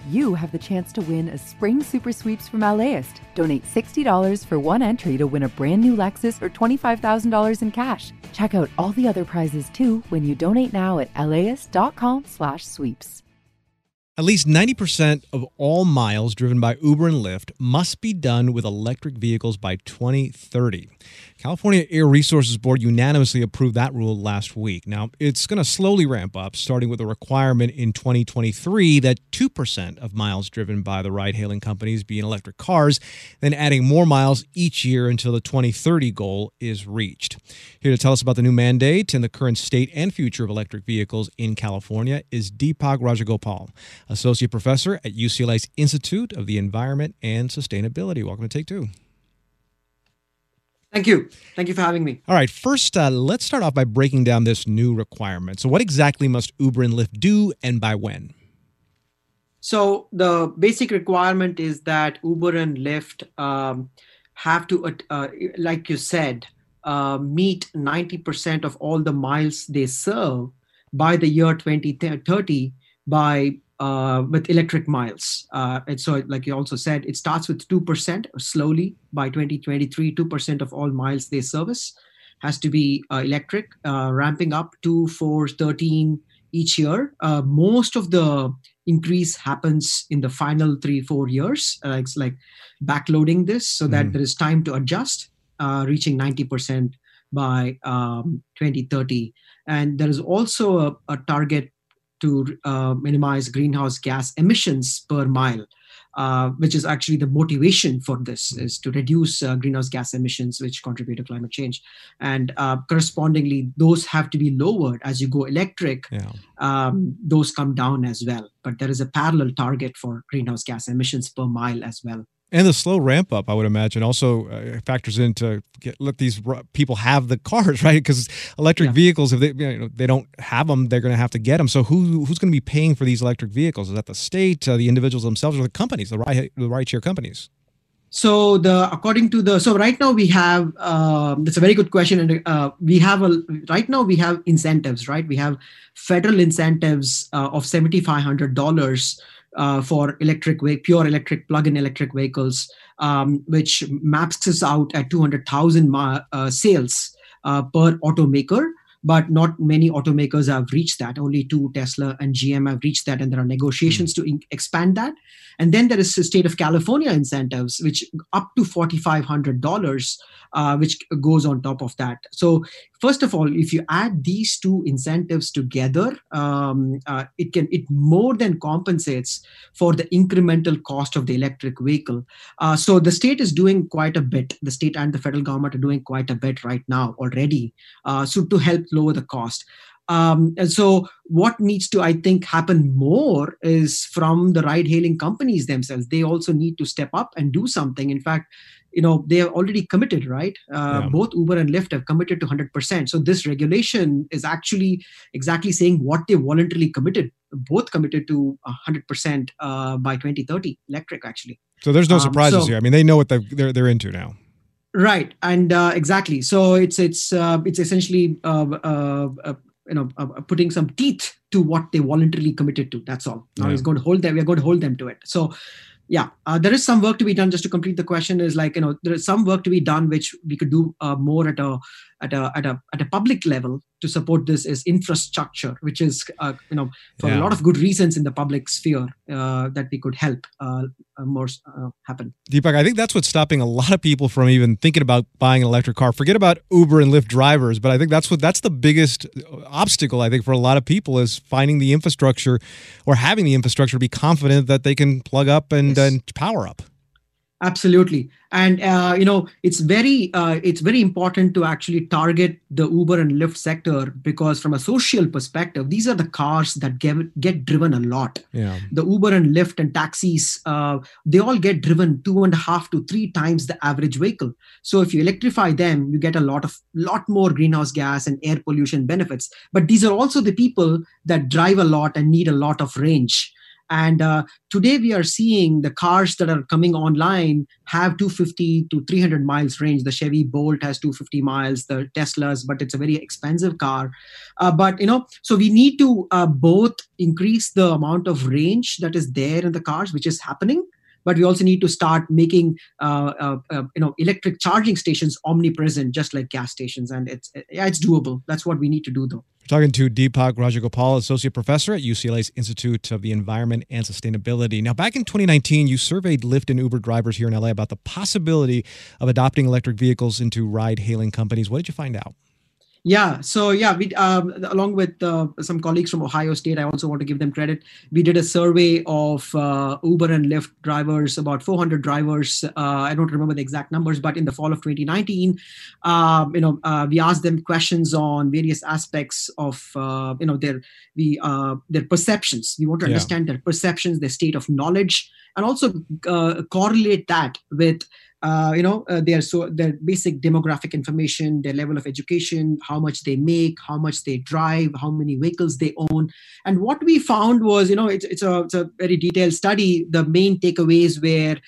you have the chance to win a spring super sweeps from LAist. Donate $60 for one entry to win a brand new Lexus or $25,000 in cash. Check out all the other prizes too when you donate now at laist.com/sweeps. At least 90% of all miles driven by Uber and Lyft must be done with electric vehicles by 2030. California Air Resources Board unanimously approved that rule last week. Now, it's going to slowly ramp up, starting with a requirement in 2023 that 2% of miles driven by the ride-hailing companies be in electric cars, then adding more miles each year until the 2030 goal is reached. Here to tell us about the new mandate and the current state and future of electric vehicles in California is Deepak Rajagopal, Associate Professor at UCLA's Institute of the Environment and Sustainability. Welcome to Take Two. Thank you. Thank you for having me. All right. First, let's start off by breaking down this new requirement. So what exactly must Uber and Lyft do and by when? So the basic requirement is that Uber and Lyft have to, like you said, meet 90% of all the miles they serve by the year 2030 with electric miles. And so, like you also said, it starts with 2% slowly. By 2023, 2% of all miles they service has to be electric, ramping up to 4, 13 each year. Most of the increase happens in the final 3-4 years. It's like backloading this so that there is time to adjust, reaching 90% by 2030. And there is also a target to minimize greenhouse gas emissions per mile, which is actually the motivation for this, is to reduce greenhouse gas emissions, which contribute to climate change. And correspondingly, those have to be lowered as you go electric. Yeah. Those come down as well. But there is a parallel target for greenhouse gas emissions per mile as well. And the slow ramp up, I would imagine, also factors into let these people have the cars, right? Because electric vehicles, if they don't have them, they're going to have to get them. So who's going to be paying for these electric vehicles? Is that the state, the individuals themselves, or the companies, the rideshare companies? So right now we have that's a very good question, and right now we have incentives, right? We have federal incentives of $7,500. For pure electric, plug-in electric vehicles, which maps us out at 200,000 sales per automaker. But not many automakers have reached that. Only 2, Tesla and GM, have reached that, and there are negotiations to expand that. And then there is the state of California incentives, which up to $4,500, which goes on top of that. So first of all, if you add these two incentives together, it more than compensates for the incremental cost of the electric vehicle. So the state is doing quite a bit. The state and the federal government are doing quite a bit right now already, so to help lower the cost. And so what needs to, I think, happen more is from the ride-hailing companies themselves. They also need to step up and do something. In fact, they are already committed, right? Both Uber and Lyft have committed to 100%. So this regulation is actually exactly saying what they voluntarily committed. Both committed to 100% by 2030, electric, actually. So there's no surprises here. I mean, they know what they're into now. Right, and exactly. So it's essentially putting some teeth to what they voluntarily committed to. That's all. Now he's going to hold them. We're going to hold them to it. So, there is some work to be done. Just to complete the question, is there is some work to be done which we could do more at a public level to support this is infrastructure, which is for a lot of good reasons in the public sphere that we could help more happen. Deepak, I think that's what's stopping a lot of people from even thinking about buying an electric car. Forget about Uber and Lyft drivers, but I think that's the biggest obstacle, I think, for a lot of people, is finding the infrastructure or having the infrastructure to be confident that they can plug up and power up. Absolutely. And, it's very important to actually target the Uber and Lyft sector, because from a social perspective, these are the cars that get driven a lot. Yeah. The Uber and Lyft and taxis, they all get driven 2.5 to 3 times the average vehicle. So if you electrify them, you get a lot more greenhouse gas and air pollution benefits. But these are also the people that drive a lot and need a lot of range. And today we are seeing the cars that are coming online have 250 to 300 miles range. The Chevy Bolt has 250 miles, the Teslas, but it's a very expensive car. So we need to both increase the amount of range that is there in the cars, which is happening. But we also need to start making, electric charging stations omnipresent, just like gas stations. And it's doable. That's what we need to do, though. We're talking to Deepak Rajagopal, Associate Professor at UCLA's Institute of the Environment and Sustainability. Now, back in 2019, you surveyed Lyft and Uber drivers here in LA about the possibility of adopting electric vehicles into ride-hailing companies. What did you find out? Yeah. So we along with some colleagues from Ohio State, I also want to give them credit. We did a survey of Uber and Lyft drivers, about 400 drivers. I don't remember the exact numbers, but in the fall of 2019, we asked them questions on various aspects of their perceptions. We want to understand their perceptions, their state of knowledge, and also correlate that with their basic demographic information, their level of education, how much they make, how much they drive, how many vehicles they own. And what we found was, it's a very detailed study. The main takeaways were,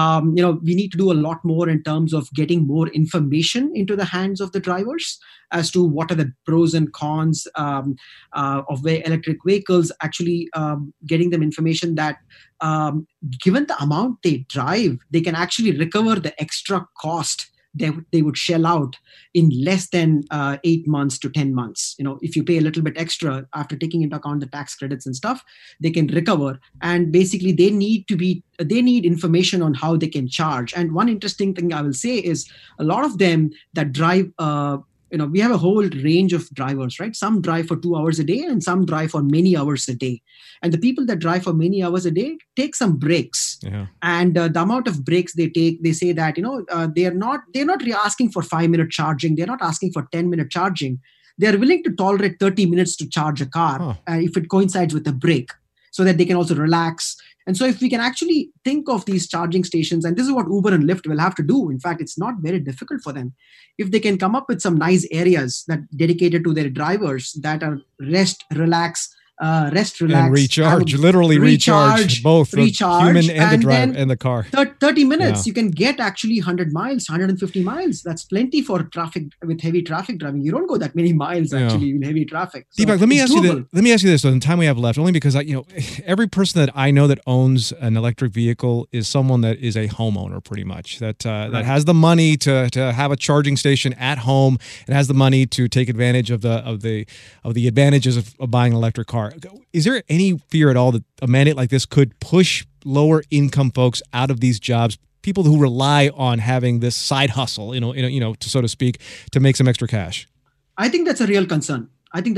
we need to do a lot more in terms of getting more information into the hands of the drivers as to what are the pros and cons of electric vehicles, actually getting them information that given the amount they drive, they can actually recover the extra cost they would shell out in less than 8 months to 10 months. If you pay a little bit extra after taking into account the tax credits and stuff, they can recover. And basically they need information on how they can charge. And one interesting thing I will say is a lot of them that drive, we have a whole range of drivers, right? Some drive for 2 hours a day and some drive for many hours a day. And the people that drive for many hours a day take some breaks. Yeah. And the amount of breaks they take, they say that, they're not really asking for 5-minute charging. They're not asking for 10-minute charging. They're willing to tolerate 30 minutes to charge a car if it coincides with a break, so that they can also relax. And so if we can actually think of these charging stations, and this is what Uber and Lyft will have to do. In fact, it's not very difficult for them. If they can come up with some nice areas that dedicated to their drivers that are rest, relax, and recharge, literally recharge both the human and the car. 30 minutes, you can get actually 100 miles, 150 miles. That's plenty for traffic with heavy traffic driving. You don't go that many miles actually in heavy traffic. So Deepak, let me ask you this. So in the time we have left, only because every person that I know that owns an electric vehicle is someone that is a homeowner, pretty much that has the money to have a charging station at home and has the money to take advantage of the advantages of buying an electric car. Is there any fear at all that a mandate like this could push lower income folks out of these jobs, people who rely on having this side hustle, so to speak, to make some extra cash? I think that's a real concern.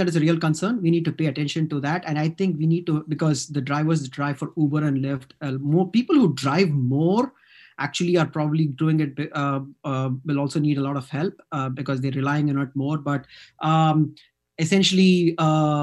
We need to pay attention to that. And I think we need to, because the drivers that drive for Uber and Lyft, more people who drive more actually are probably doing it, will also need a lot of help because they're relying on it more. But essentially,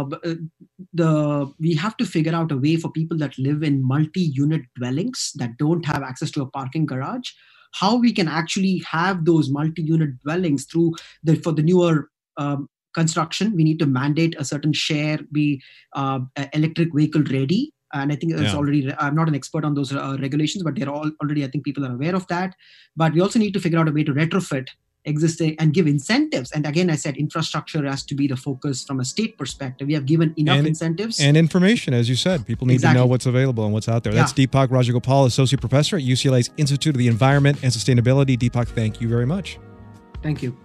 we have to figure out a way for people that live in multi-unit dwellings that don't have access to a parking garage, how we can actually have those multi-unit dwellings for the newer construction. We need to mandate a certain share be electric vehicle ready. And I think it's already, I'm not an expert on those regulations, but they're all already, I think people are aware of that. But we also need to figure out a way to retrofit existing and give incentives. And again, I said infrastructure has to be the focus from a state perspective. We have given enough incentives. And information, as you said. People need to know what's available and what's out there. That's Deepak Rajagopal, Associate Professor at UCLA's Institute of the Environment and Sustainability. Deepak, thank you very much. Thank you.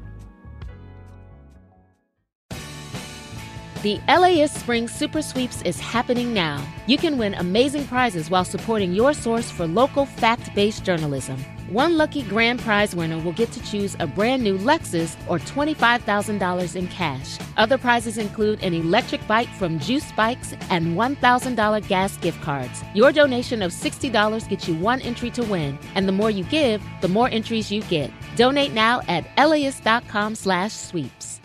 The LAist Spring Super Sweeps is happening now. You can win amazing prizes while supporting your source for local fact-based journalism. One lucky grand prize winner will get to choose a brand new Lexus or $25,000 in cash. Other prizes include an electric bike from Juice Bikes and $1,000 gas gift cards. Your donation of $60 gets you one entry to win, and the more you give, the more entries you get. Donate now at LAist.com/sweeps.